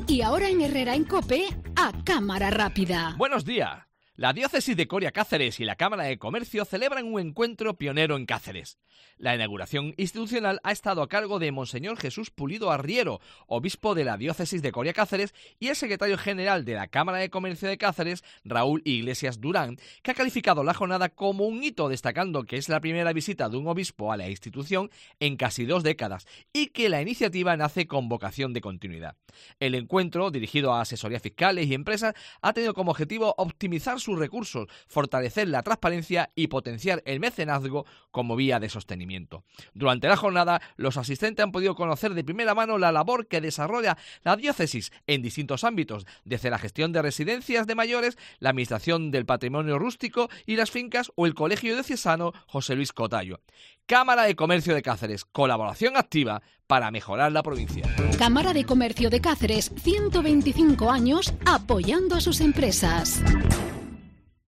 Y ahora en Herrera en COPE, a Cámara Rápida. Buenos días. La Diócesis de Coria Cáceres y la Cámara de Comercio celebran un encuentro pionero en Cáceres. La inauguración institucional ha estado a cargo de Monseñor Jesús Pulido Arriero, obispo de la Diócesis de Coria Cáceres, y el secretario general de la Cámara de Comercio de Cáceres, Raúl Iglesias Durán, que ha calificado la jornada como un hito, destacando que es la primera visita de un obispo a la institución en casi 2 décadas y que la iniciativa nace con vocación de continuidad. El encuentro, dirigido a asesorías fiscales y empresas, ha tenido como objetivo optimizar sus recursos, fortalecer la transparencia y potenciar el mecenazgo como vía de sostenimiento. Durante la jornada, los asistentes han podido conocer de primera mano la labor que desarrolla la diócesis en distintos ámbitos, desde la gestión de residencias de mayores, la administración del patrimonio rústico y las fincas o el Colegio Diocesano José Luis Cotallo. Cámara de Comercio de Cáceres, colaboración activa para mejorar la provincia. Cámara de Comercio de Cáceres, 125 años apoyando a sus empresas.